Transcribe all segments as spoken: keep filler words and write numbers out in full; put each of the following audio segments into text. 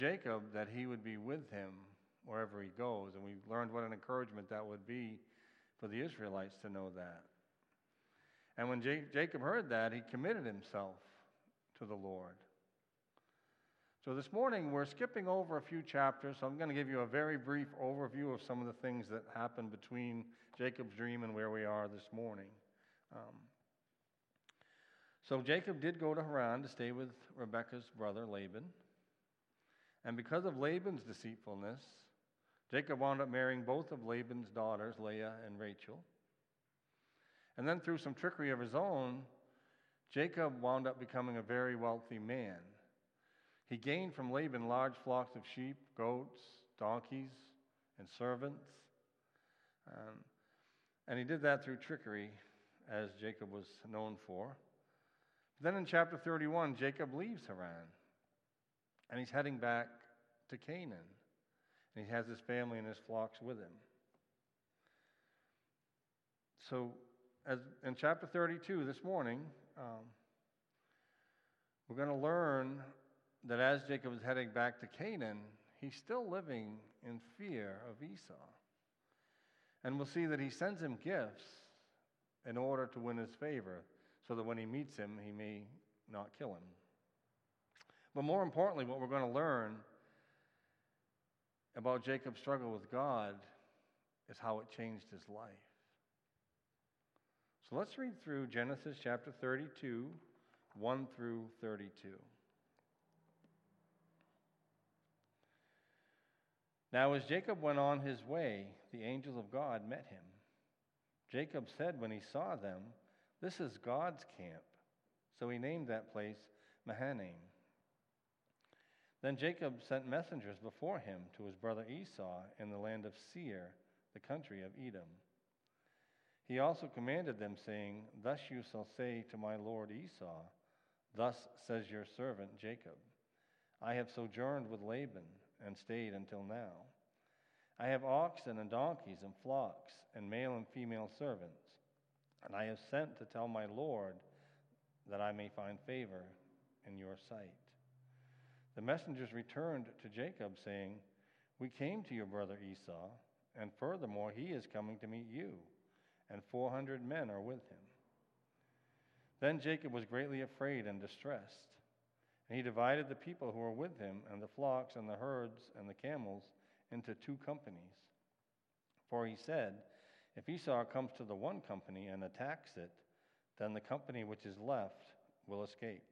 Jacob that he would be with him wherever he goes. And we learned what an encouragement that would be for the Israelites to know that. And when J- Jacob heard that, he committed himself to the Lord. So this morning, we're skipping over a few chapters, so I'm going to give you a very brief overview of some of the things that happened between Jacob's dream and where we are this morning. Um, so Jacob did go to Haran to stay with Rebekah's brother, Laban. And because of Laban's deceitfulness, Jacob wound up marrying both of Laban's daughters, Leah and Rachel. And then through some trickery of his own, Jacob wound up becoming a very wealthy man. He gained from Laban large flocks of sheep, goats, donkeys, and servants. Um, and he did that through trickery, as Jacob was known for. Then in chapter thirty-one, Jacob leaves Haran, and he's heading back to Canaan. And he has his family and his flocks with him. So as in chapter thirty-two this morning, um, we're going to learn that as Jacob is heading back to Canaan, he's still living in fear of Esau. And we'll see that he sends him gifts in order to win his favor, so that when he meets him, he may not kill him. But more importantly, what we're going to learn about Jacob's struggle with God is how it changed his life. So let's read through Genesis chapter thirty-two, one through thirty-two. Now as Jacob went on his way, the angels of God met him. Jacob said when he saw them, "This is God's camp." So he named that place Mahanaim. Then Jacob sent messengers before him to his brother Esau in the land of Seir, the country of Edom. He also commanded them, saying, "Thus you shall say to my lord Esau, Thus says your servant Jacob, I have sojourned with Laban and stayed until now. I have oxen and donkeys and flocks and male and female servants, and I have sent to tell my lord that I may find favor in your sight." The messengers returned to Jacob, saying, "We came to your brother Esau, and furthermore he is coming to meet you, and four hundred men are with him." Then Jacob was greatly afraid and distressed, and he divided the people who were with him, and the flocks and the herds and the camels, into two companies. For he said, "If Esau comes to the one company and attacks it, then the company which is left will escape."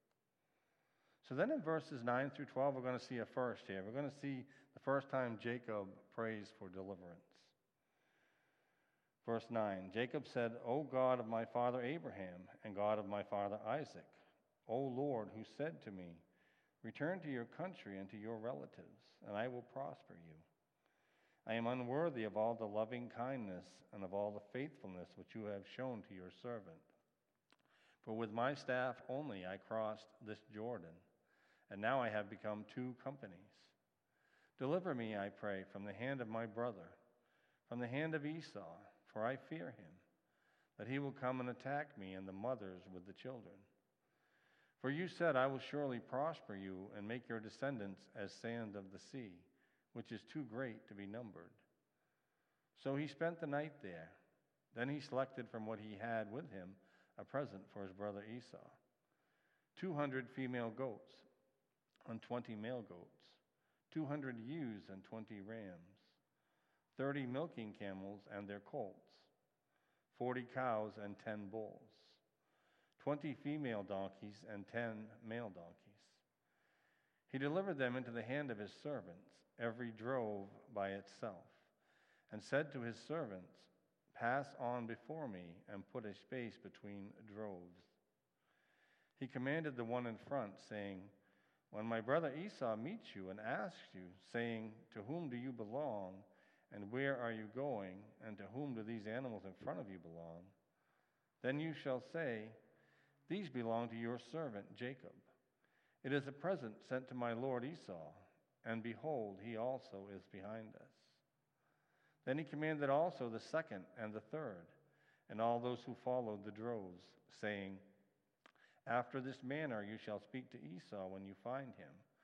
So then in verses nine through twelve, we're going to see a first here. We're going to see the first time Jacob prays for deliverance. Verse nine, Jacob said, "O God of my father Abraham and God of my father Isaac, O Lord, who said to me, 'Return to your country and to your relatives, and I will prosper you.' I am unworthy of all the loving kindness and of all the faithfulness which you have shown to your servant. For with my staff only I crossed this Jordan, and now I have become two companies. Deliver me, I pray, from the hand of my brother, from the hand of Esau, for I fear him, that he will come and attack me and the mothers with the children. For you said, I will surely prosper you and make your descendants as sand of the sea, which is too great to be numbered." So he spent the night there. Then he selected from what he had with him a present for his brother Esau, two hundred female goats and twenty male goats, two hundred ewes and twenty rams, thirty milking camels and their colts, forty cows and ten bulls, twenty female donkeys and ten male donkeys. He delivered them into the hand of his servants, every drove by itself, and said to his servants, "Pass on before me and put a space between droves." He commanded the one in front, saying, "When my brother Esau meets you and asks you, saying, 'To whom do you belong, and where are you going, and to whom do these animals in front of you belong?' then you shall say, 'These belong to your servant Jacob. It is a present sent to my lord Esau, and behold, he also is behind us.'" Then he commanded also the second and the third, and all those who followed the droves, saying, "After this manner you shall speak to Esau when you find him,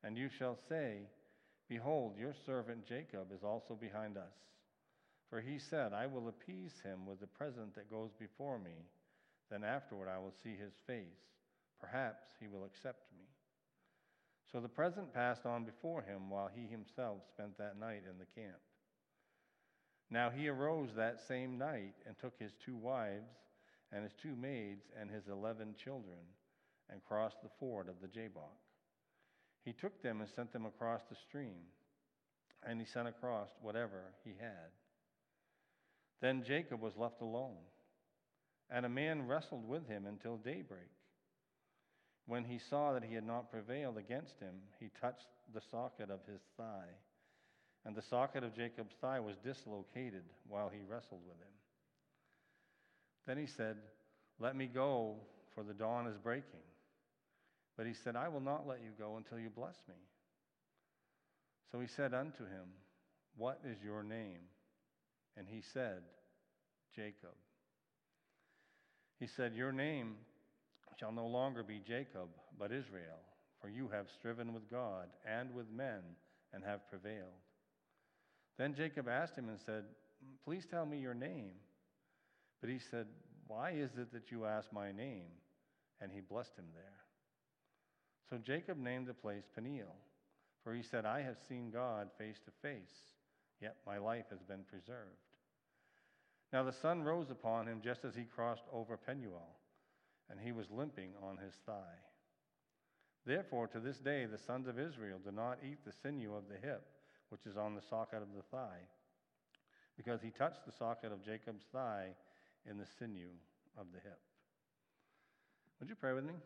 And you shall say, Behold, your servant Jacob is also behind us. For he said, I will appease him with the present that goes before me. Then afterward I will see his face. Perhaps he will accept me. So the present passed on before him, while he himself spent that night in the camp. Now he arose that same night and took his two wives and his two maids and his eleven children and crossed the ford of the Jabbok. He took them and sent them across the stream, and he sent across whatever he had. Then Jacob was left alone, and a man wrestled with him until daybreak. When he saw that he had not prevailed against him, he touched the socket of his thigh, and the socket of Jacob's thigh was dislocated while he wrestled with him. Then he said, Let me go, for the dawn is breaking. But he said, I will not let you go until you bless me. So he said unto him, What is your name? And he said, Jacob. He said, Your name shall no longer be Jacob, but Israel, for you have striven with God and with men and have prevailed. Then Jacob asked him and said, Please tell me your name. But he said, Why is it that you ask my name? And he blessed him there. So Jacob named the place Peniel, for he said, I have seen God face to face, yet my life has been preserved. Now the sun rose upon him just as he crossed over Penuel, and he was limping on his thigh. Therefore to this day the sons of Israel do not eat the sinew of the hip, which is on the socket of the thigh, because he touched the socket of Jacob's thigh in the sinew of the hip. Would you pray with me?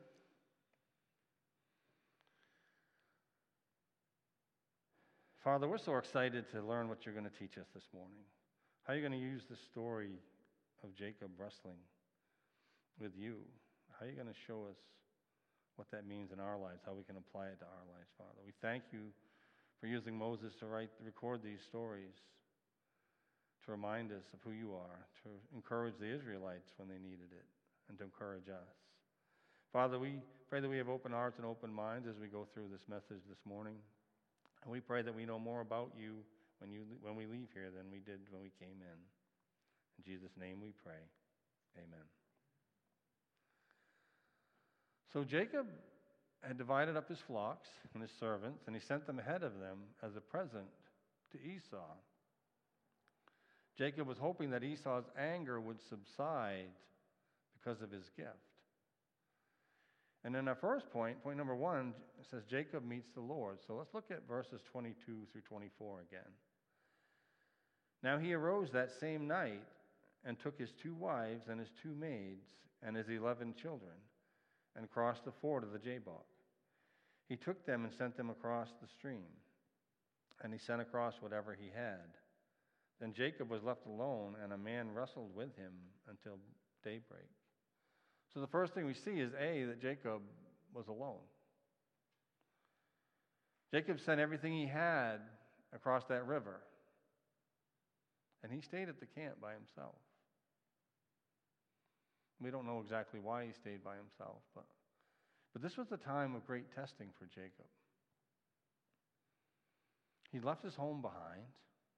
Father, we're so excited to learn what you're going to teach us this morning. How are you going to use the story of Jacob wrestling with you? How are you going to show us what that means in our lives, how we can apply it to our lives, Father? We thank you for using Moses to write, record these stories, to remind us of who you are, to encourage the Israelites when they needed it, and to encourage us. Father, we pray that we have open hearts and open minds as we go through this message this morning. And we pray that we know more about you when you when we leave here than we did when we came in. In Jesus' name we pray. Amen. So Jacob had divided up his flocks and his servants, and he sent them ahead of them as a present to Esau. Jacob was hoping that Esau's anger would subside because of his gift. And in our first point, point number one, it says Jacob meets the Lord. So let's look at verses twenty-two through twenty-four again. Now he arose that same night and took his two wives and his two maids and his eleven children and crossed the ford of the Jabbok. He took them and sent them across the stream, and he sent across whatever he had. Then Jacob was left alone, and a man wrestled with him until daybreak. So the first thing we see is, A, that Jacob was alone. Jacob sent everything he had across that river, and he stayed at the camp by himself. We don't know exactly why he stayed by himself, but, but this was a time of great testing for Jacob. He left his home behind,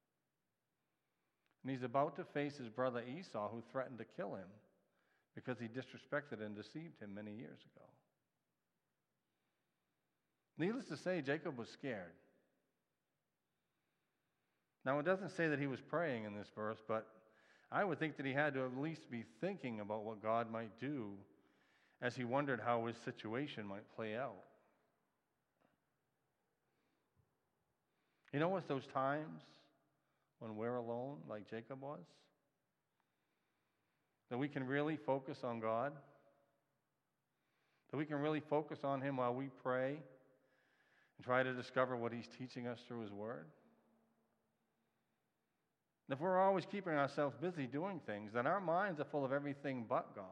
and he's about to face his brother Esau, who threatened to kill him because he disrespected and deceived him many years ago. Needless to say, Jacob was scared. Now, it doesn't say that he was praying in this verse, but I would think that he had to at least be thinking about what God might do as he wondered how his situation might play out. You know, it's those times when we're alone, like Jacob was, that we can really focus on God, that we can really focus on him while we pray and try to discover what he's teaching us through his word. And if we're always keeping ourselves busy doing things, then our minds are full of everything but God.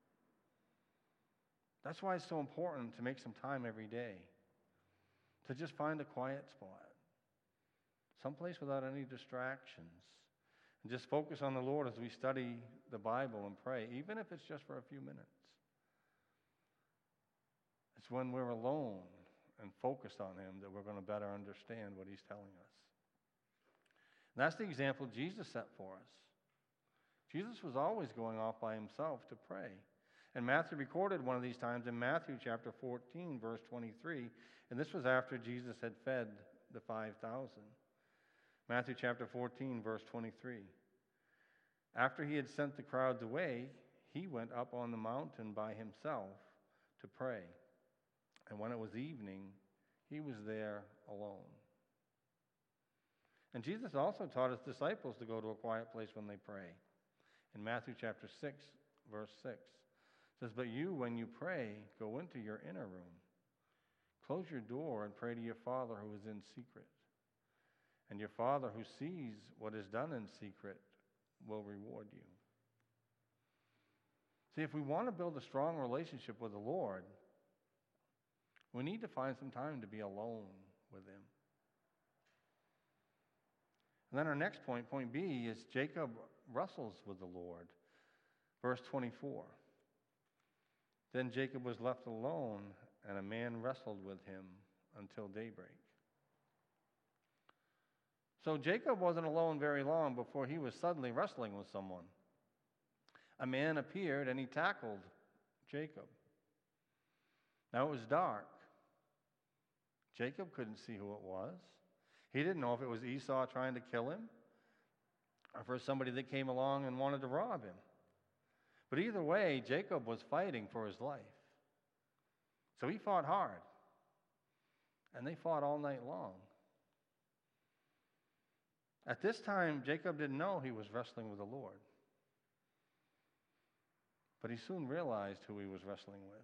That's why it's so important to make some time every day to just find a quiet spot, someplace without any distractions, and just focus on the Lord as we study the Bible and pray, even if it's just for a few minutes. It's when we're alone and focused on him that we're going to better understand what he's telling us. And that's the example Jesus set for us. Jesus was always going off by himself to pray. And Matthew recorded one of these times in Matthew chapter fourteen, verse twenty-three, and this was after Jesus had fed the five thousand. Matthew chapter fourteen, verse twenty-three. After he had sent the crowds away, he went up on the mountain by himself to pray. And when it was evening, he was there alone. And Jesus also taught his disciples to go to a quiet place when they pray. In Matthew chapter six, verse six, it says, "But you, when you pray, go into your inner room. Close your door and pray to your Father who is in secret. And your Father who sees what is done in secret will reward you." See, if we want to build a strong relationship with the Lord, we need to find some time to be alone with him. And then our next point, point B, is Jacob wrestles with the Lord. Verse twenty-four. Then Jacob was left alone, and a man wrestled with him until daybreak. So Jacob wasn't alone very long before he was suddenly wrestling with someone. A man appeared, and he tackled Jacob. Now it was dark. Jacob couldn't see who it was. He didn't know if it was Esau trying to kill him or if it was somebody that came along and wanted to rob him. But either way, Jacob was fighting for his life. So he fought hard. And they fought all night long. At this time, Jacob didn't know he was wrestling with the Lord. But he soon realized who he was wrestling with.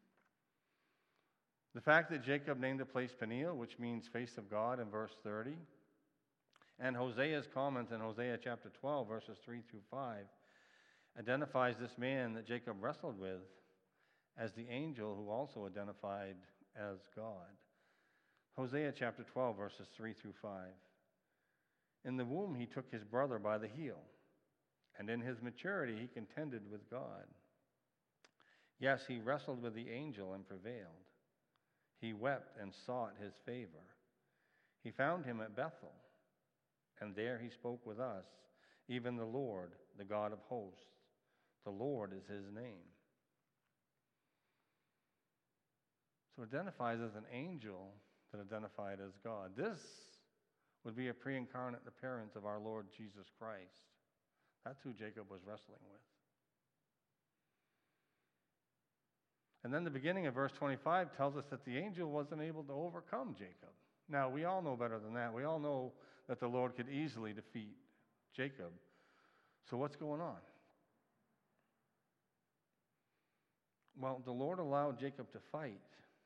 The fact that Jacob named the place Peniel, which means face of God, in verse thirty, and Hosea's comment in Hosea chapter twelve, verses three through five, identifies this man that Jacob wrestled with as the angel who also identified as God. Hosea chapter twelve, verses three through five. In the womb he took his brother by the heel, and in his maturity he contended with God. Yes, he wrestled with the angel and prevailed. He wept and sought his favor. He found him at Bethel, and there he spoke with us, even the Lord, the God of hosts. The Lord is his name. So it identifies as an angel that identified as God. This would be a pre-incarnate appearance of our Lord Jesus Christ. That's who Jacob was wrestling with. And then the beginning of verse twenty-five tells us that the angel wasn't able to overcome Jacob. Now, we all know better than that. We all know that the Lord could easily defeat Jacob. So what's going on? Well, the Lord allowed Jacob to fight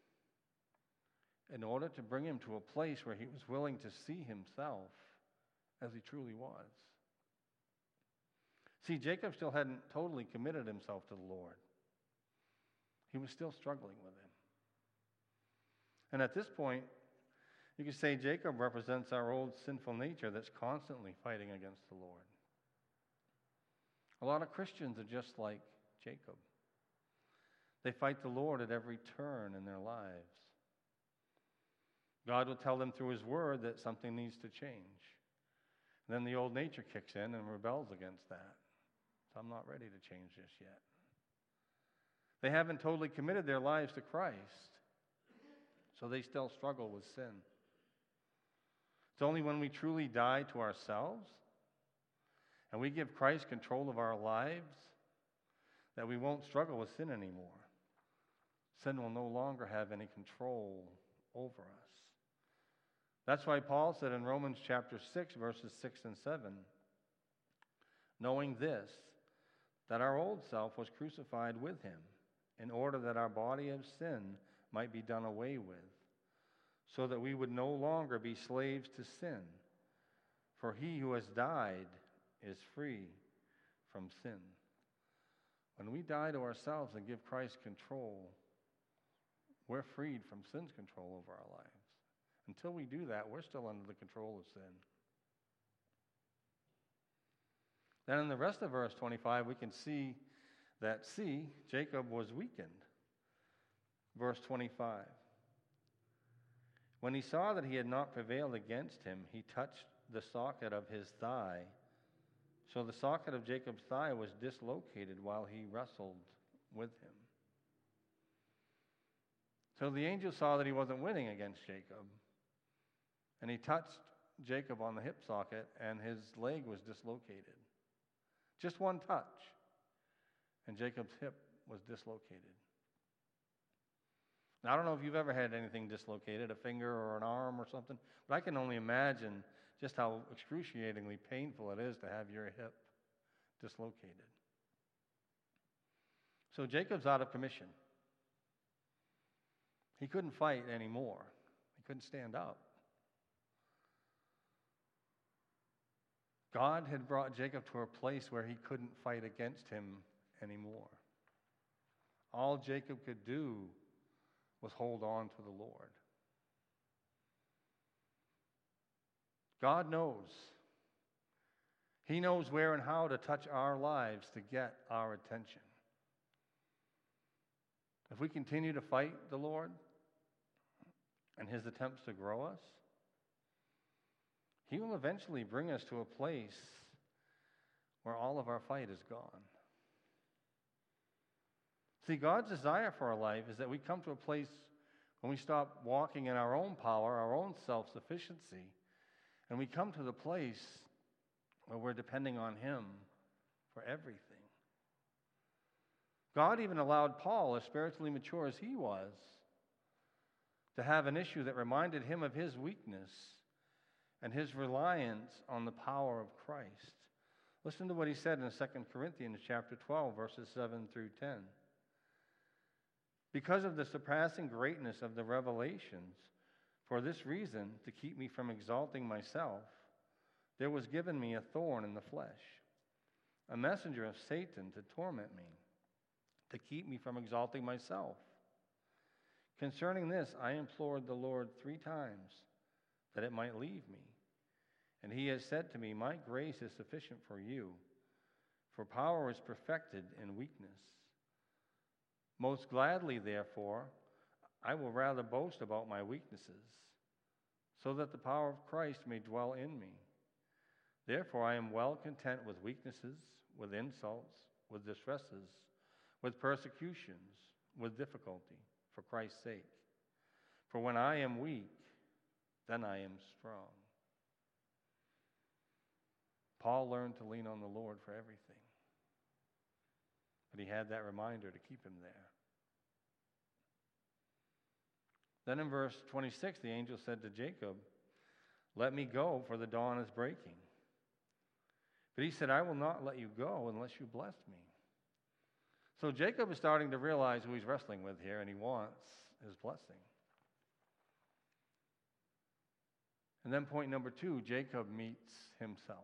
in order to bring him to a place where he was willing to see himself as he truly was. See, Jacob still hadn't totally committed himself to the Lord. He was still struggling with him. And at this point, you could say Jacob represents our old sinful nature that's constantly fighting against the Lord. A lot of Christians are just like Jacob. They fight the Lord at every turn in their lives. God will tell them through his word that something needs to change. And then the old nature kicks in and rebels against that. So I'm not ready to change this yet. They haven't totally committed their lives to Christ, so they still struggle with sin. It's only when we truly die to ourselves and we give Christ control of our lives that we won't struggle with sin anymore. Sin will no longer have any control over us. That's why Paul said in Romans chapter six, verses six and seven, knowing this, that our old self was crucified with him, in order that our body of sin might be done away with, so that we would no longer be slaves to sin. For he who has died is free from sin. When we die to ourselves and give Christ control, we're freed from sin's control over our lives. Until we do that, we're still under the control of sin. Then in the rest of verse twenty-five, we can see that, see, Jacob was weakened. Verse twenty-five. When he saw that he had not prevailed against him, he touched the socket of his thigh. So the socket of Jacob's thigh was dislocated while he wrestled with him. So the angel saw that he wasn't winning against Jacob, and he touched Jacob on the hip socket, and his leg was dislocated. Just one touch, and Jacob's hip was dislocated. Now, I don't know if you've ever had anything dislocated, a finger or an arm or something, but I can only imagine just how excruciatingly painful it is to have your hip dislocated. So Jacob's out of commission. He couldn't fight anymore. He couldn't stand up. God had brought Jacob to a place where he couldn't fight against him anymore. All Jacob could do was hold on to the Lord. God knows. He knows where and how to touch our lives to get our attention. If we continue to fight the Lord and his attempts to grow us, he will eventually bring us to a place where all of our fight is gone. See, God's desire for our life is that we come to a place when we stop walking in our own power, our own self-sufficiency, and we come to the place where we're depending on him for everything. God even allowed Paul, as spiritually mature as he was, to have an issue that reminded him of his weakness and his reliance on the power of Christ. Listen to what he said in Second Corinthians chapter twelve, verses seven through ten. Because of the surpassing greatness of the revelations, for this reason, to keep me from exalting myself, there was given me a thorn in the flesh, a messenger of Satan to torment me, to keep me from exalting myself. Concerning this, I implored the Lord three times that it might leave me. And he has said to me, my grace is sufficient for you, for power is perfected in weakness. Most gladly, therefore, I will rather boast about my weaknesses, so that the power of Christ may dwell in me. Therefore, I am well content with weaknesses, with insults, with distresses, with persecutions, with difficulty, for Christ's sake. For when I am weak, then I am strong. Paul learned to lean on the Lord for everything, but he had that reminder to keep him there. Then in verse twenty-six, the angel said to Jacob, let me go, for the dawn is breaking. But he said, I will not let you go unless you bless me. So Jacob is starting to realize who he's wrestling with here, and he wants his blessing. And then point number two, Jacob meets himself.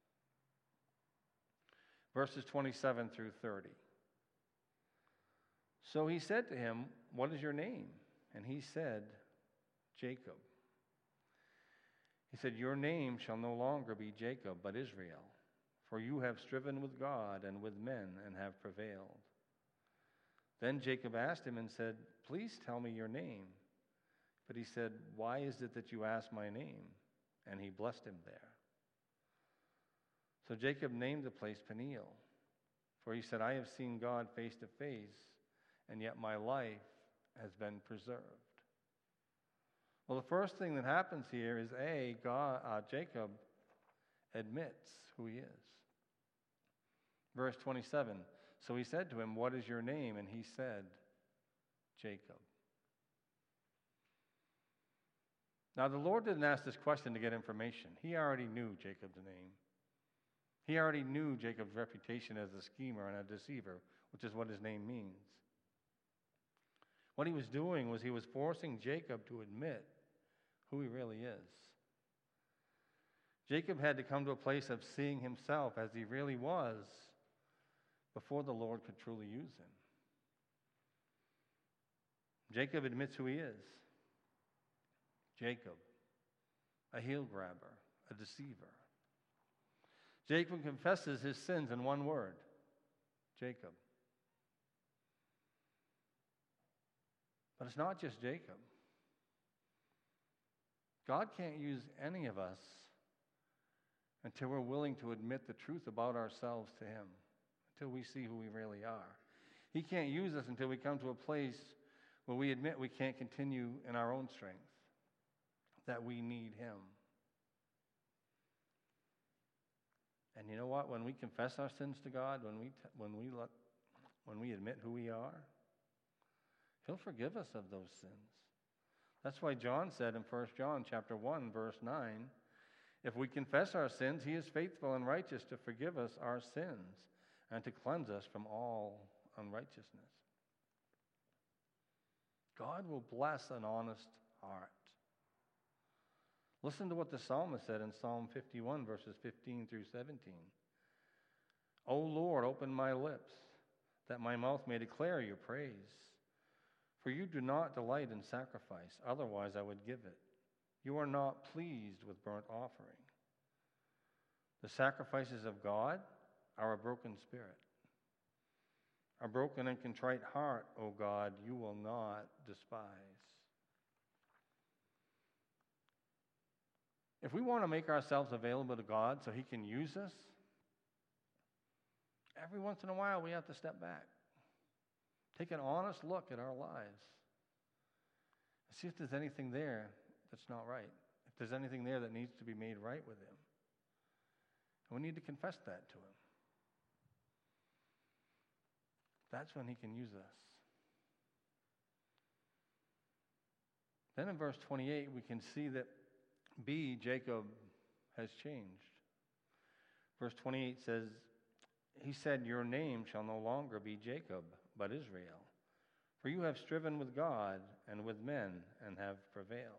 Verses twenty-seven through thirty. So he said to him, what is your name? And he said, Jacob. He said, your name shall no longer be Jacob, but Israel, for you have striven with God and with men and have prevailed. Then Jacob asked him and said, please tell me your name. But he said, why is it that you ask my name? And he blessed him there. So Jacob named the place Peniel, for he said, I have seen God face to face, and yet my life has been preserved. Well, the first thing that happens here is, A, God, uh, Jacob admits who he is. Verse twenty-seven, so he said to him, what is your name? And he said, Jacob. Now, the Lord didn't ask this question to get information. He already knew Jacob's name. He already knew Jacob's reputation as a schemer and a deceiver, which is what his name means. What he was doing was he was forcing Jacob to admit who he really is. Jacob had to come to a place of seeing himself as he really was before the Lord could truly use him. Jacob admits who he is. Jacob, a heel grabber, a deceiver. Jacob confesses his sins in one word, Jacob. But it's not just Jacob. God can't use any of us until we're willing to admit the truth about ourselves to him, until we see who we really are. He can't use us until we come to a place where we admit we can't continue in our own strength, that we need him. And you know what? When we confess our sins to God, when we t- when we let, when we admit who we are, he'll forgive us of those sins. That's why John said in First John chapter one, verse nine, if we confess our sins, he is faithful and righteous to forgive us our sins and to cleanse us from all unrighteousness. God will bless an honest heart. Listen to what the psalmist said in Psalm fifty-one, verses fifteen through seventeen. O Lord, open my lips, that my mouth may declare your praise. For you do not delight in sacrifice, otherwise I would give it. You are not pleased with burnt offering. The sacrifices of God are a broken spirit. A broken and contrite heart, O God, you will not despise. If we want to make ourselves available to God so he can use us, every once in a while we have to step back. Take an honest look at our lives. And see if there's anything there that's not right. If there's anything there that needs to be made right with him. And we need to confess that to him. That's when he can use us. Then in verse twenty-eight, we can see that B, Jacob, has changed. Verse twenty-eight says, he said, your name shall no longer be Jacob, but Israel. For you have striven with God and with men and have prevailed.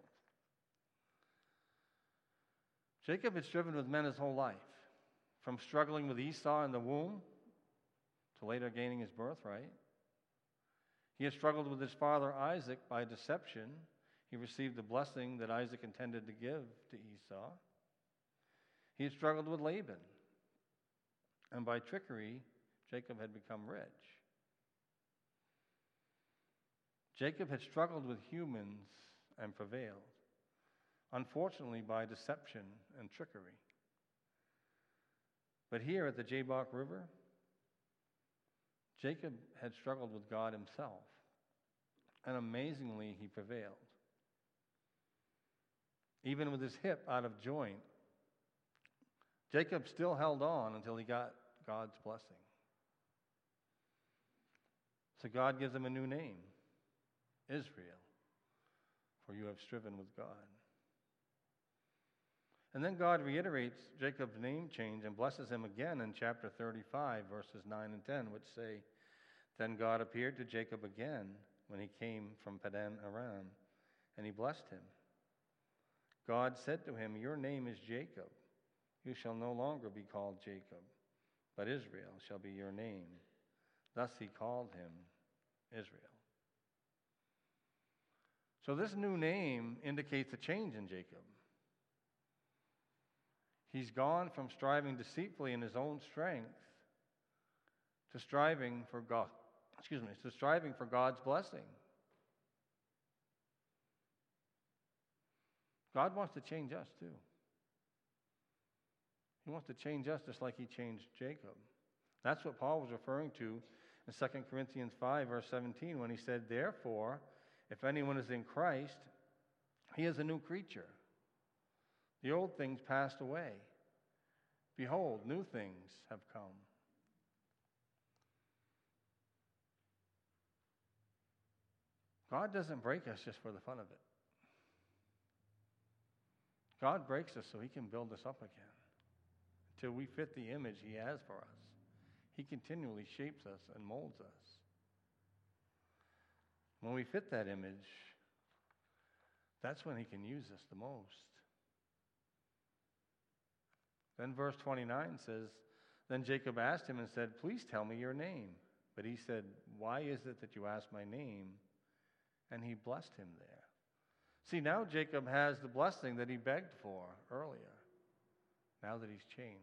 Jacob had striven with men his whole life, from struggling with Esau in the womb to later gaining his birthright. He had struggled with his father Isaac by deception. He received the blessing that Isaac intended to give to Esau. He had struggled with Laban, and by trickery, Jacob had become rich. Jacob had struggled with humans and prevailed, unfortunately by deception and trickery. But here at the Jabbok River, Jacob had struggled with God himself, and amazingly he prevailed. Even with his hip out of joint, Jacob still held on until he got God's blessing. So God gives him a new name, Israel, for you have striven with God. And then God reiterates Jacob's name change and blesses him again in chapter thirty-five, verses nine and ten, which say, then God appeared to Jacob again when he came from Padan Aram, and he blessed him. God said to him, your name is Jacob. You shall no longer be called Jacob, but Israel shall be your name. Thus he called him Israel. So this new name indicates a change in Jacob. He's gone from striving deceitfully in his own strength to striving for God, excuse me, to striving for God's blessing. God wants to change us too. He wants to change us just like he changed Jacob. That's what Paul was referring to in Second Corinthians five, verse seventeen, when he said, therefore, if anyone is in Christ, he is a new creature. The old things passed away. Behold, new things have come. God doesn't break us just for the fun of it. God breaks us so he can build us up again until we fit the image he has for us. He continually shapes us and molds us. When we fit that image, that's when he can use us the most. Then verse twenty-nine says, then Jacob asked him and said, please tell me your name. But he said, why is it that you ask my name? And he blessed him there. See, now Jacob has the blessing that he begged for earlier, now that he's changed.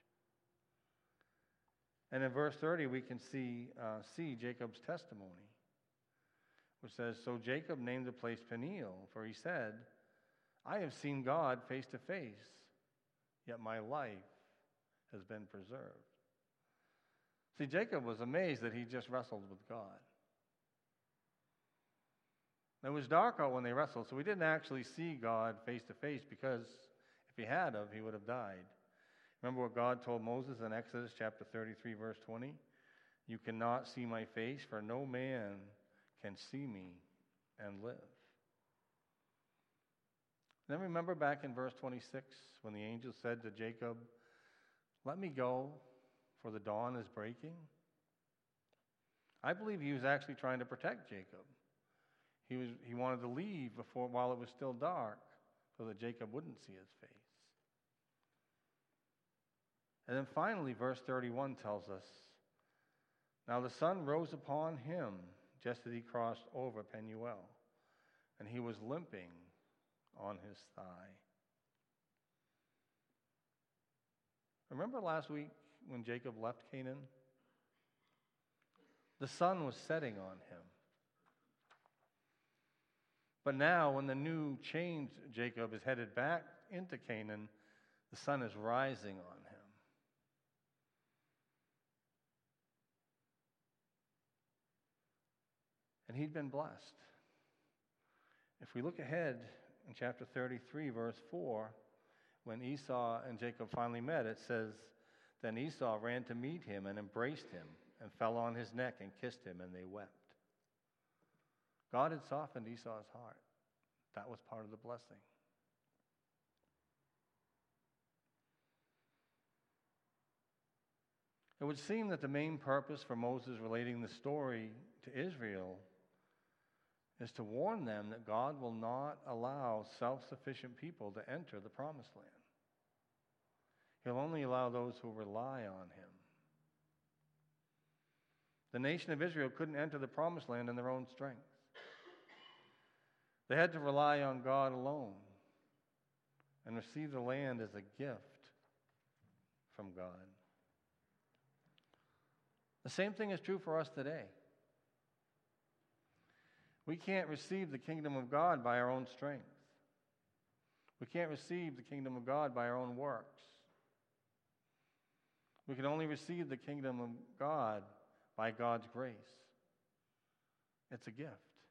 And in verse thirty, we can see, uh, see Jacob's testimony, which says, so Jacob named the place Peniel, for he said, I have seen God face to face, yet my life has been preserved. See, Jacob was amazed that he just wrestled with God. It was dark out when they wrestled, so he didn't actually see God face to face, because if he had of, he would have died. Remember what God told Moses in Exodus chapter thirty-three, verse twenty? You cannot see my face, for no man can see me and live. Then remember back in verse twenty-six when the angel said to Jacob, let me go, for the dawn is breaking? I believe he was actually trying to protect Jacob. He was he wanted to leave before while it was still dark, so that Jacob wouldn't see his face. And then finally, verse thirty-one tells us, now the sun rose upon him just as he crossed over Penuel, and he was limping on his thigh. Remember last week when Jacob left Canaan? The sun was setting on him. But now, when the new changed Jacob is headed back into Canaan, the sun is rising on him. And he'd been blessed. If we look ahead in chapter thirty-three, verse four, when Esau and Jacob finally met, it says, then Esau ran to meet him and embraced him and fell on his neck and kissed him, and they wept. God had softened Esau's heart. That was part of the blessing. It would seem that the main purpose for Moses relating the story to Israel is to warn them that God will not allow self-sufficient people to enter the promised land. He'll only allow those who rely on him. The nation of Israel couldn't enter the promised land in their own strength. They had to rely on God alone and receive the land as a gift from God. The same thing is true for us today. We can't receive the kingdom of God by our own strength. We can't receive the kingdom of God by our own works. We can only receive the kingdom of God by God's grace. It's a gift.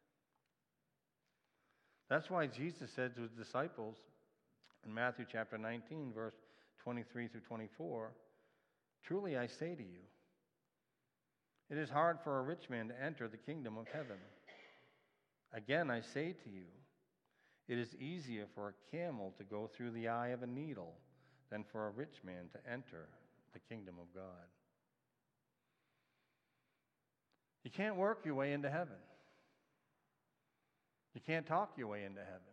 That's why Jesus said to his disciples in Matthew chapter nineteen, verse twenty-three through twenty-four, truly I say to you, it is hard for a rich man to enter the kingdom of heaven. Again, I say to you, it is easier for a camel to go through the eye of a needle than for a rich man to enter the kingdom of God. You can't work your way into heaven. You can't talk your way into heaven.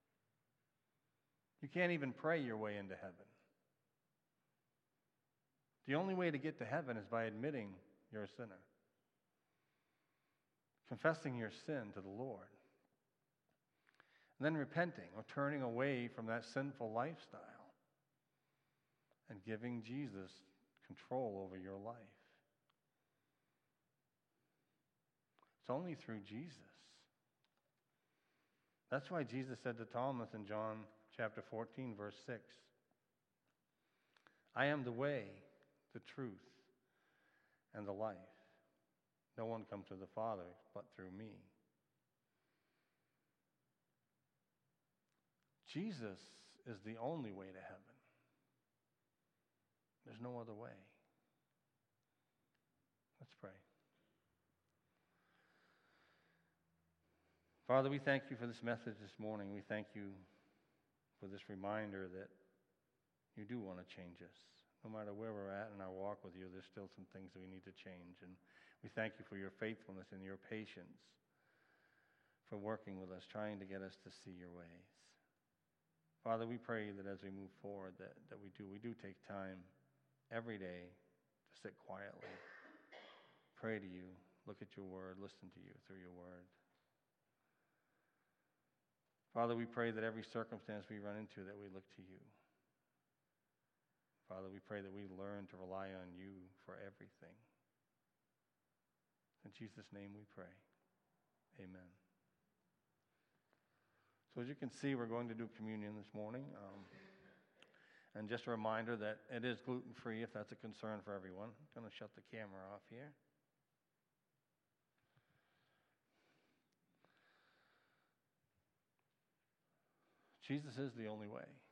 You can't even pray your way into heaven. The only way to get to heaven is by admitting you're a sinner, confessing your sin to the Lord, and then repenting or turning away from that sinful lifestyle and giving Jesus control over your life. It's only through Jesus. That's why Jesus said to Thomas in John chapter fourteen, verse six, I am the way, the truth, and the life. No one comes to the Father but through me. Jesus is the only way to heaven. There's no other way. Let's pray. Father, we thank you for this message this morning. We thank you for this reminder that you do want to change us. No matter where we're at in our walk with you, there's still some things that we need to change. And we thank you for your faithfulness and your patience for working with us, trying to get us to see your ways. Father, we pray that as we move forward, that, that we do, we do take time every day to sit quietly, pray to you, look at your word, listen to you through your word. Father, we pray that every circumstance we run into, that we look to you. Father, we pray that we learn to rely on you for everything. In Jesus' name we pray. Amen. So as you can see, we're going to do communion this morning. Um, and just a reminder that it is gluten-free if that's a concern for everyone. I'm going to shut the camera off here. Jesus is the only way.